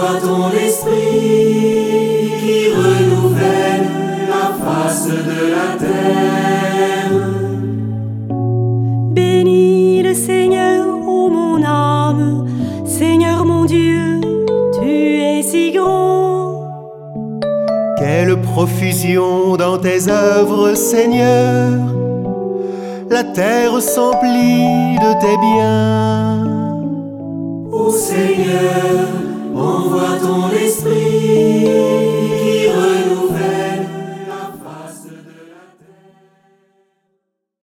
Reçois ton esprit qui renouvelle la face de la terre. Bénis le Seigneur, ô mon âme, Seigneur mon Dieu, tu es si grand. Quelle profusion dans tes œuvres, Seigneur! La terre s'emplit de tes biens.